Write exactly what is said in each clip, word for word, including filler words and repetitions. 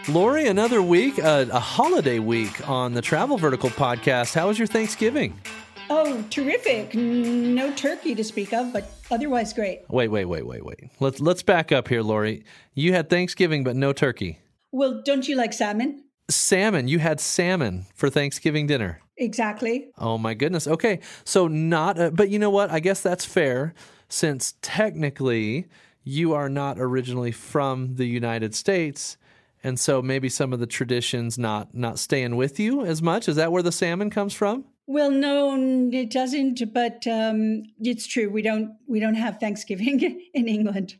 Lori, another week, uh, a holiday week on the Travel Vertical podcast. How was your Thanksgiving? Oh, terrific. No turkey to speak of, but otherwise great. Wait, wait, wait, wait, wait. Let's let's back up here, Lori. You had Thanksgiving, but no turkey. Well, don't you like salmon? Salmon. You had salmon for Thanksgiving dinner. Exactly. Oh, my goodness. Okay. So not, uh, but you know what? I guess that's fair since technically you are not originally from the United States. And so maybe some of the traditions not not staying with you as much. Is that where the salmon comes from? Well, no, it doesn't. But um, it's true. We don't we don't have Thanksgiving in England,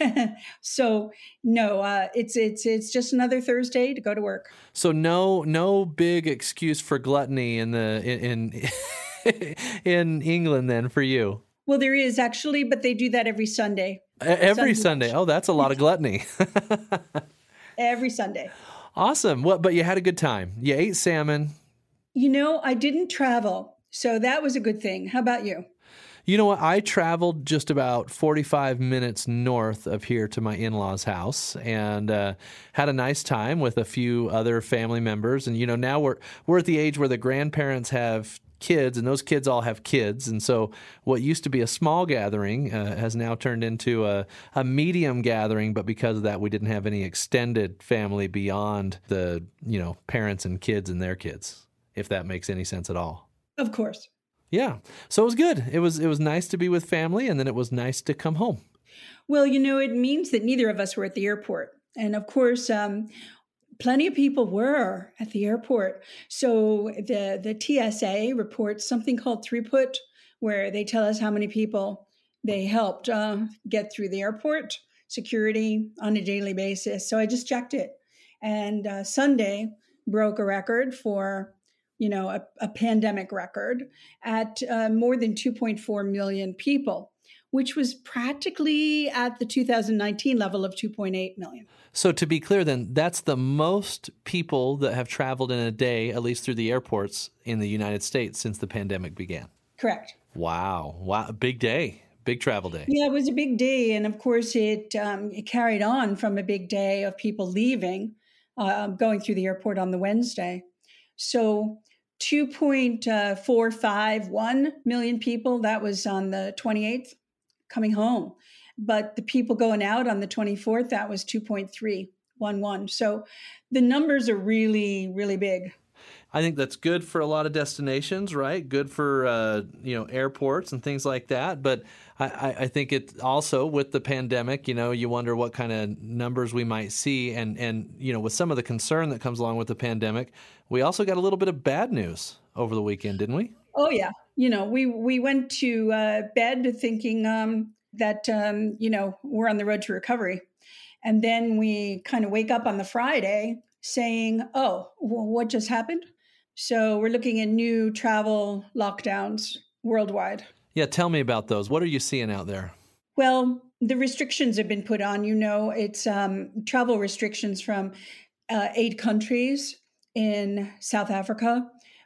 so no. Uh, it's it's it's just another Thursday to go to work. So no no big excuse for gluttony in the in in, in England then for you. Well, there is actually, but they do that every Sunday. Every Sunday. Sunday. Oh, that's a lot of gluttony. Every Sunday. Awesome. What? But you had a good time. You ate salmon. You know, I didn't travel, so that was a good thing. How about you? You know what? I traveled just about forty-five minutes north of here to my in-laws' house and uh, had a nice time with a few other family members. And, you know, now we're we're at the age where the grandparents have kids and those kids all have kids. And so what used to be a small gathering uh, has now turned into a, a medium gathering. But because of that, we didn't have any extended family beyond the, you know, parents and kids and their kids, if that makes any sense at all. Of course. Yeah. So it was good. It was it was nice to be with family, and then it was nice to come home. Well, you know, it means that neither of us were at the airport. And of course, um, plenty of people were at the airport. So the, the T S A reports something called throughput, where they tell us how many people they helped uh, get through the airport security on a daily basis. So I just checked it. And uh, Sunday broke a record for, you know, a, a pandemic record at uh, more than two point four million people, which was practically at the two thousand nineteen level of two point eight million. So to be clear then, that's the most people that have traveled in a day, at least through the airports in the United States since the pandemic began. Correct. Wow. Wow. Big day. Big travel day. Yeah, it was a big day. And of course, it, um, it carried on from a big day of people leaving, uh, going through the airport on the Wednesday. So two point four five one million people, that was on the twenty-eighth, coming home. But the people going out on the twenty-fourth, that was two point three one one. So the numbers are really, really big. I think that's good for a lot of destinations, right? Good for, uh, you know, airports and things like that. But I, I think it also with the pandemic, you know, you wonder what kind of numbers we might see. And, and, you know, with some of the concern that comes along with the pandemic, we also got a little bit of bad news over the weekend, didn't we? Oh, yeah. You know, we, we went to uh, bed thinking um, that, um, you know, we're on the road to recovery. And then we kind of wake up on the Friday saying, oh, well, what just happened? So we're looking at new travel lockdowns worldwide. Yeah, tell me about those. What are you seeing out there? Well, the restrictions have been put on. You know, it's um, travel restrictions from uh, eight countries in South Africa.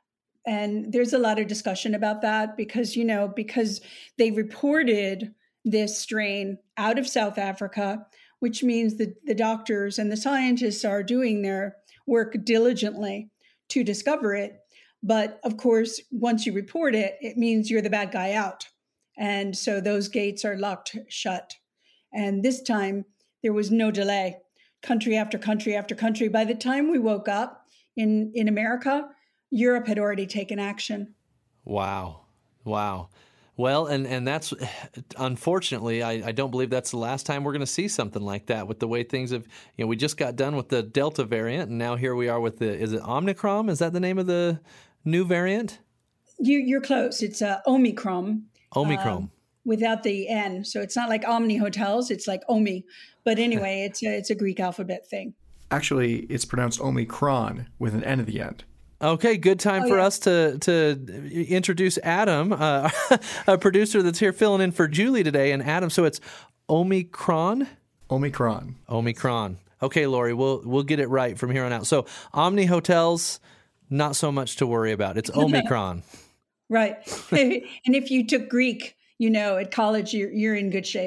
And there's a lot of discussion about that because, you know, because they reported this strain out of South Africa, which means that the doctors and the scientists are doing their work diligently to discover it. But of course, once you report it, it means you're the bad guy out. And so those gates are locked shut. And this time there was no delay. Country after country after country. By the time we woke up in, in America, Europe had already taken action. Wow. Wow. Well, and, and that's, unfortunately, I, I don't believe that's the last time we're going to see something like that with the way things have, you know, we just got done with the Delta variant, and now here we are with the, is it Omicron? Is that the name of the new variant? You, you're close. It's uh, Omicron. Omicron. Um, without the N. So it's not like Omni Hotels, it's like Omi. But anyway, it's a, it's a Greek alphabet thing. Actually, it's pronounced Omicron with an N at the end. Okay, good time oh, for yeah. us to to introduce Adam, uh, a producer that's here filling in for Julie today. And Adam, so it's Omicron? Omicron. Omicron. Okay, Lori, we'll we'll get it right from here on out. So Omni Hotels, not so much to worry about. It's Omicron. Right. And if you took Greek, you know, at college, you're, you're in good shape.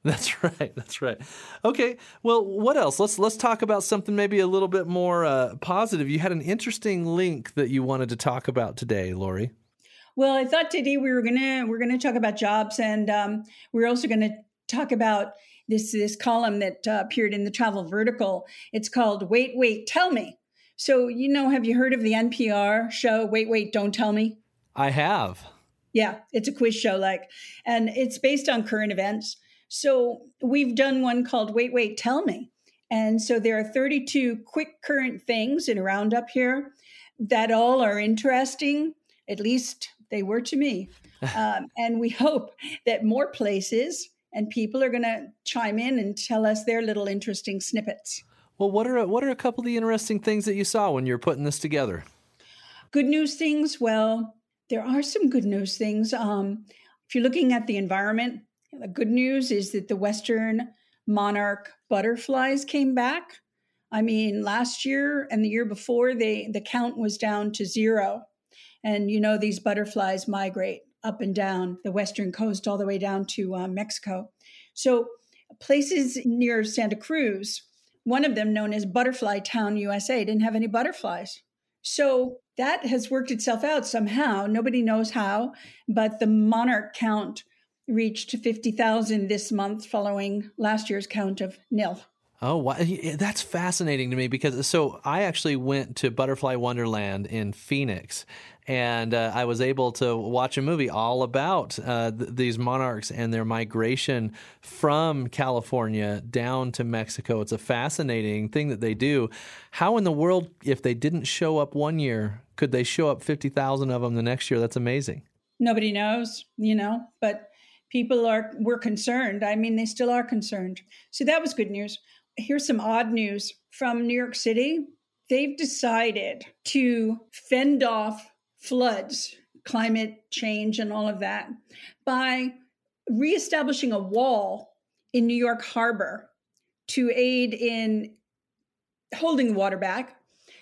That's right. That's right. Okay. Well, what else? Let's let's talk about something maybe a little bit more uh, positive. You had an interesting link that you wanted to talk about today, Lori. Well, I thought today we were gonna we're gonna talk about jobs, and um, we're also gonna talk about this this column that uh, appeared in the Travel Vertical. It's called "Wait, Wait, Tell Me." So, you know, have you heard of the N P R show "Wait, Wait, Don't Tell Me"? I have. Yeah, it's a quiz show, like, and it's based on current events. So we've done one called Wait, Wait, Tell Me. And so there are thirty-two quick current things in a roundup here that all are interesting, at least they were to me. Um, and we hope that more places and people are going to chime in and tell us their little interesting snippets. Well, what are what are a couple of the interesting things that you saw when you're putting this together? Good news things. Well, there are some good news things. Um, if you're looking at the environment, the good news is that the Western monarch butterflies came back. I mean, last year and the year before, they the count was down to zero. And you know, these butterflies migrate up and down the Western coast all the way down to uh, Mexico. So places near Santa Cruz, one of them known as Butterfly Town, U S A, didn't have any butterflies. So that has worked itself out somehow. Nobody knows how, but the monarch count reached fifty thousand this month following last year's count of nil. Oh, wow. That's fascinating to me because so I actually went to Butterfly Wonderland in Phoenix, and uh, I was able to watch a movie all about uh, th- these monarchs and their migration from California down to Mexico. It's a fascinating thing that they do. How in the world, if they didn't show up one year, could they show up fifty thousand of them the next year? That's amazing. Nobody knows, you know, but people are were concerned. I mean, they still are concerned. So that was good news. Here's some odd news from New York City. They've decided to fend off floods, climate change, and all of that by reestablishing a wall in New York Harbor to aid in holding the water back.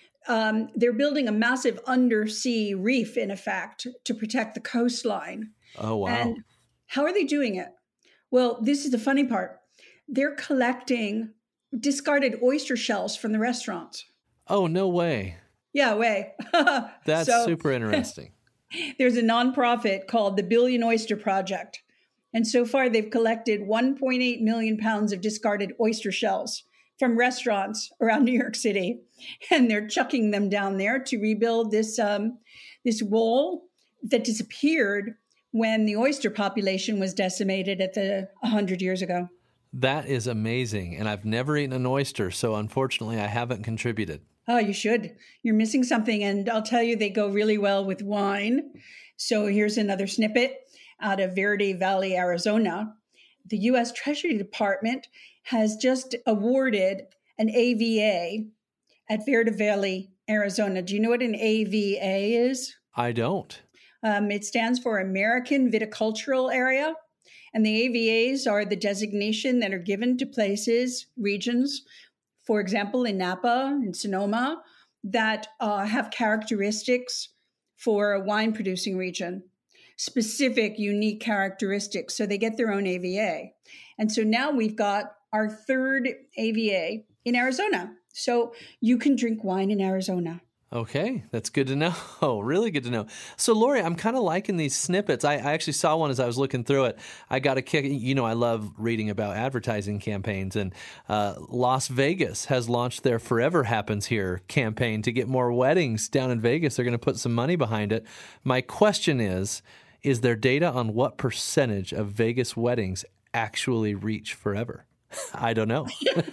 Um, they're building a massive undersea reef, in effect, to protect the coastline. Oh, wow. And how are they doing it? Well, this is the funny part. They're collecting discarded oyster shells from the restaurants. Oh, no way. Yeah, way. That's so, super interesting. There's a nonprofit called the Billion Oyster Project. And so far, they've collected one point eight million pounds of discarded oyster shells from restaurants around New York City. And they're chucking them down there to rebuild this, um, this wall that disappeared when the oyster population was decimated at the one hundred years ago. That is amazing. And I've never eaten an oyster, so unfortunately I haven't contributed. Oh, you should. You're missing something. And I'll tell you, they go really well with wine. So here's another snippet out of Verde Valley, Arizona. The U S Treasury Department has just awarded an A V A at Verde Valley, Arizona. Do you know what an A V A is? I don't. Um, it stands for American Viticultural Area. And the A V As are the designation that are given to places, regions, for example, in Napa and Sonoma, that uh, have characteristics for a wine producing region, specific, unique characteristics. So they get their own A V A. And so now we've got our third A V A in Arizona. So you can drink wine in Arizona. Okay, that's good to know. Really good to know. So, Lori, I'm kind of liking these snippets. I, I actually saw one as I was looking through it. I got a kick. You know, I love reading about advertising campaigns, and uh, Las Vegas has launched their Forever Happens Here campaign to get more weddings down in Vegas. They're going to put some money behind it. My question is, is there data on what percentage of Vegas weddings actually reach forever? I don't know.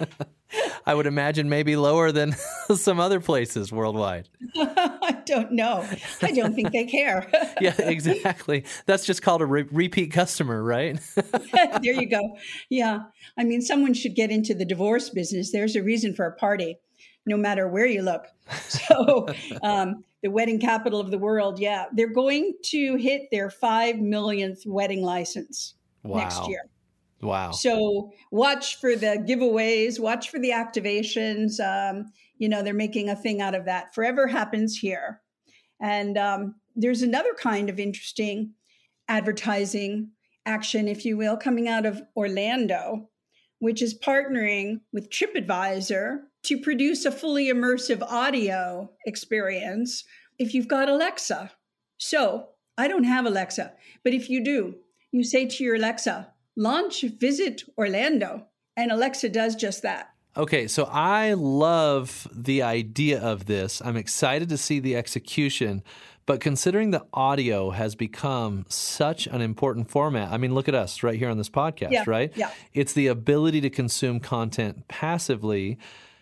I would imagine maybe lower than some other places worldwide. I don't know. I don't think they care. Yeah, exactly. That's just called a re- repeat customer, right? There you go. Yeah. I mean, someone should get into the divorce business. There's a reason for a party, no matter where you look. So um, the wedding capital of the world, yeah. They're going to hit their five millionth wedding license Wow. next year. Wow. So watch for the giveaways, watch for the activations. Um, you know, they're making a thing out of that. Forever Happens Here. And um, there's another kind of interesting advertising action, if you will, coming out of Orlando, which is partnering with TripAdvisor to produce a fully immersive audio experience if you've got Alexa. So I don't have Alexa, but if you do, you say to your Alexa, launch Visit Orlando, and Alexa does just that. Okay, so I love the idea of this. I'm excited to see the execution, but considering the audio has become such an important format, I mean, look at us right here on this podcast, Yeah, right? yeah. It's the ability to consume content passively.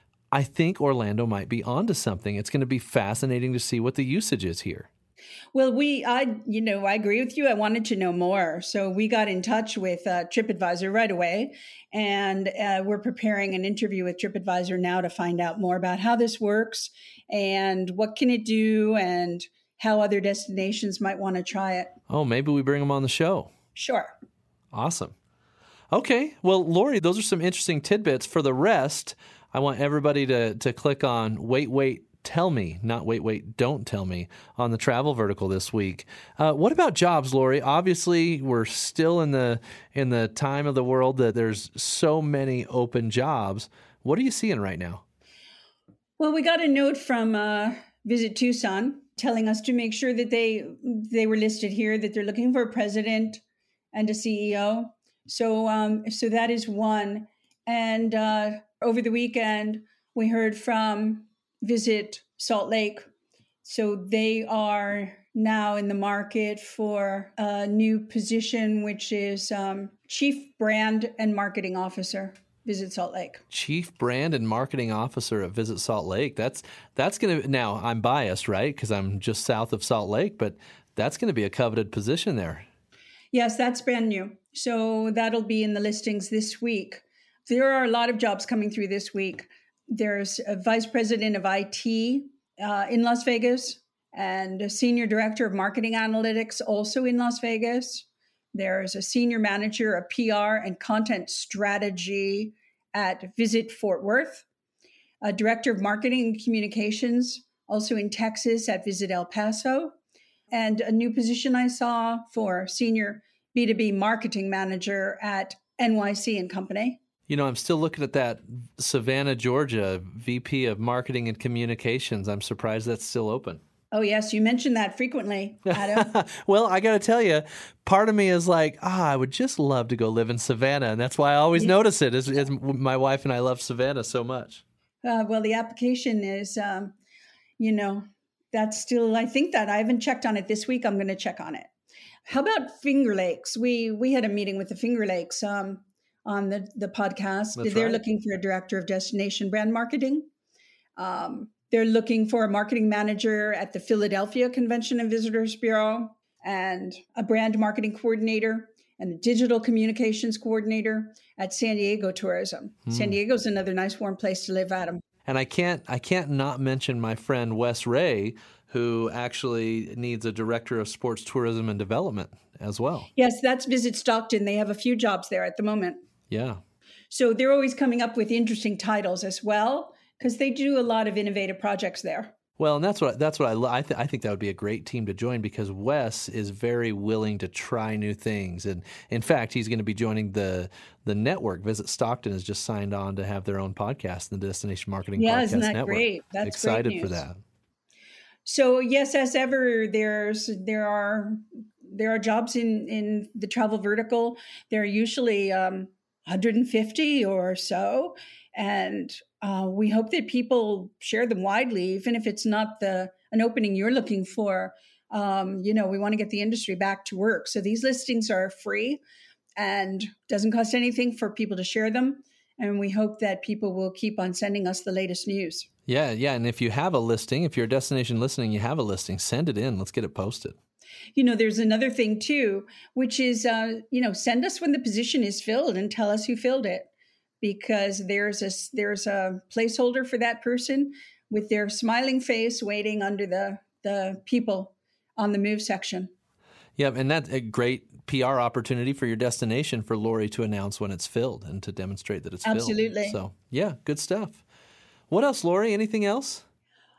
I think Orlando might be onto something. It's going to be fascinating to see what the usage is here. Well, we, I, you know, I agree with you. I wanted to know more. So we got in touch with uh, TripAdvisor right away. And uh, we're preparing an interview with TripAdvisor now to find out more about how this works and what can it do and how other destinations might want to try it. Oh, maybe we bring them on the show. Sure. Awesome. Okay. Well, Lori, those are some interesting tidbits. For the rest, I want everybody to, to click on Wait, Wait, Tell Me, not Wait, Wait, Don't Tell Me on the travel vertical this week. Uh, what about jobs, Lori? Obviously, we're still in the in the time of the world that there's so many open jobs. What are you seeing right now? Well, we got a note from uh, Visit Tucson telling us to make sure that they they were listed here, that they're looking for a president and a C E O. So, um, so that is one. And uh, over the weekend, we heard from Visit Salt Lake. So they are now in the market for a new position, which is um, Chief Brand and Marketing Officer, Visit Salt Lake. Chief Brand and Marketing Officer at Visit Salt Lake. That's that's going to, now I'm biased, right? Because I'm just south of Salt Lake, but that's going to be a coveted position there. Yes, that's brand new. So that'll be in the listings this week. There are a lot of jobs coming through this week. There's a vice president of I T uh, in Las Vegas and a senior director of marketing analytics also in Las Vegas. There's a senior manager of P R and content strategy at Visit Fort Worth, a director of marketing and communications also in Texas at Visit El Paso, and a new position I saw for senior B two B marketing manager at N Y C and Company. You know, I'm still looking at that Savannah, Georgia, V P of Marketing and Communications. I'm surprised that's still open. Oh, yes. You mention that frequently, Adam. Well, I got to tell you, part of me is like, ah, I would just love to go live in Savannah. And that's why I always yeah. notice it, is, is my wife and I love Savannah so much. Uh, well, the application is, um, you know, that's still, I think that I haven't checked on it this week. I'm going to check on it. How about Finger Lakes? We we had a meeting with the Finger Lakes um, on the, the podcast. That's they're right. looking for a director of destination brand marketing. Um, they're looking for a marketing manager at the Philadelphia Convention and Visitors Bureau and a brand marketing coordinator and a digital communications coordinator at San Diego Tourism. Hmm. San Diego's another nice warm place to live, Adam. And I can't I can't not mention my friend Wes Ray, who actually needs a director of sports tourism and development as well. Yes, that's Visit Stockton. They have a few jobs there at the moment. Yeah. So they're always coming up with interesting titles as well, because they do a lot of innovative projects there. Well, and that's what that's what I I, th- I think that would be a great team to join, because Wes is very willing to try new things, and in fact, he's going to be joining the the network. Visit Stockton has just signed on to have their own podcast, the Destination Marketing yeah, Podcast isn't that Network. Great? That's excited great for that. So yes, as ever, there's there are there are jobs in in the travel vertical. There are usually um, one hundred fifty or so, and Uh, we hope that people share them widely, even if it's not the an opening you're looking for. Um, you know, we want to get the industry back to work. So these listings are free and doesn't cost anything for people to share them. And we hope that people will keep on sending us the latest news. Yeah, yeah. And if you have a listing, if you're a destination listening, you have a listing, send it in. Let's get it posted. You know, there's another thing too, which is, uh, you know, send us when the position is filled and tell us who filled it. Because there's a there's a placeholder for that person with their smiling face waiting under the the people on the move section. Yeah, and that's a great P R opportunity for your destination for Lori to announce when it's filled and to demonstrate that it's Absolutely. filled. So, yeah, good stuff. What else, Lori? Anything else?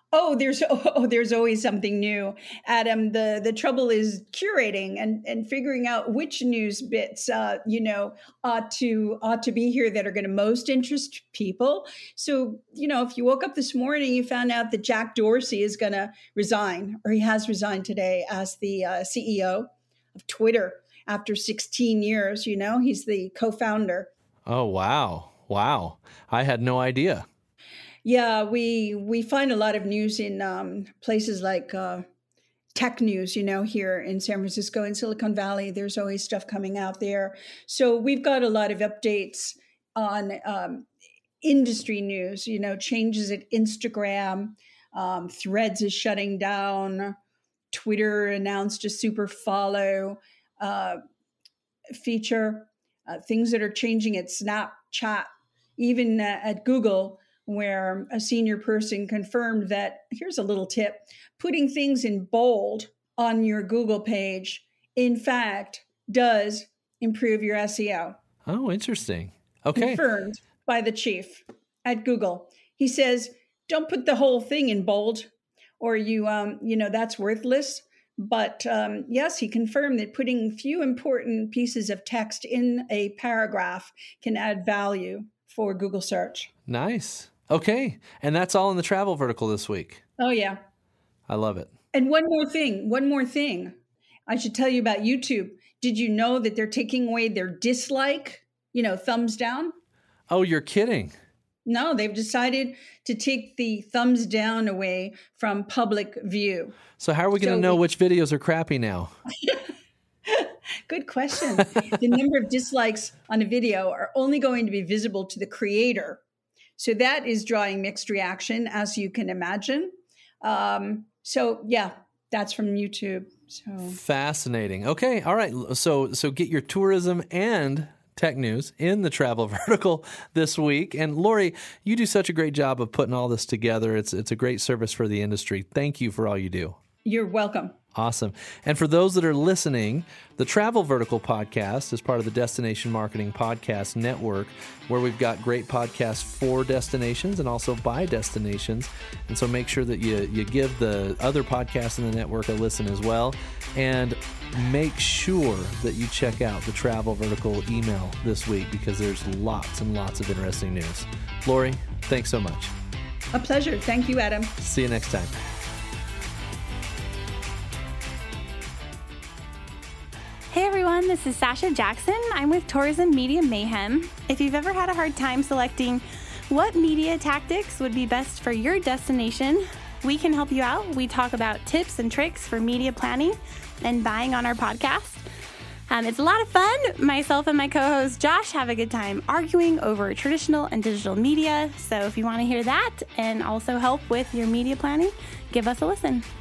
Oh, there's oh, there's always something new, Adam. The the trouble is curating and, and figuring out which news bits uh, you know ought to ought to be here that are going to most interest people. So you know, if you woke up this morning, you found out that Jack Dorsey is going to resign, or he has resigned today as the uh, C E O of Twitter after sixteen years. You know, he's the co-founder. Oh wow, wow! I had no idea. Yeah, we we find a lot of news in um, places like uh, tech news, you know, here in San Francisco and Silicon Valley. There's always stuff coming out there. So we've got a lot of updates on um, industry news, you know, changes at Instagram, um, Threads is shutting down, Twitter announced a super follow uh, feature, uh, things that are changing at Snapchat, even uh, at Google, where a senior person confirmed that, here's a little tip, putting things in bold on your Google page, in fact, does improve your S E O. Oh, interesting. Okay. Confirmed by the chief at Google. He says, don't put the whole thing in bold or you, um, you know, that's worthless. But um, yes, he confirmed that putting few important pieces of text in a paragraph can add value for Google search. Nice. Okay. And that's all in the travel vertical this week. Oh, yeah. I love it. And one more thing, one more thing. I should tell you about YouTube. Did you know that they're taking away their dislike, you know, thumbs down? Oh, you're kidding. No, they've decided to take the thumbs down away from public view. So how are we going to so know we- which videos are crappy now? Good question. The number of dislikes on a video are only going to be visible to the creator. So that is drawing mixed reaction, as you can imagine. Um, so yeah, that's from YouTube. So fascinating. Okay, all right. So so get your tourism and tech news in the travel vertical this week. And Lori, you do such a great job of putting all this together. It's it's a great service for the industry. Thank you for all you do. You're welcome. Awesome. And for those that are listening, the Travel Vertical Podcast is part of the Destination Marketing Podcast Network, where we've got great podcasts for destinations and also by destinations. And so make sure that you, you give the other podcasts in the network a listen as well. And make sure that you check out the Travel Vertical email this week, because there's lots and lots of interesting news. Lori, thanks so much. A pleasure. Thank you, Adam. See you next time. Hey everyone, this is Sasha Jackson. I'm with Tourism Media Mayhem. If you've ever had a hard time selecting what media tactics would be best for your destination, we can help you out. We talk about tips and tricks for media planning and buying on our podcast. Um, it's a lot of fun. Myself and my co-host Josh have a good time arguing over traditional and digital media. So if you want to hear that and also help with your media planning, give us a listen.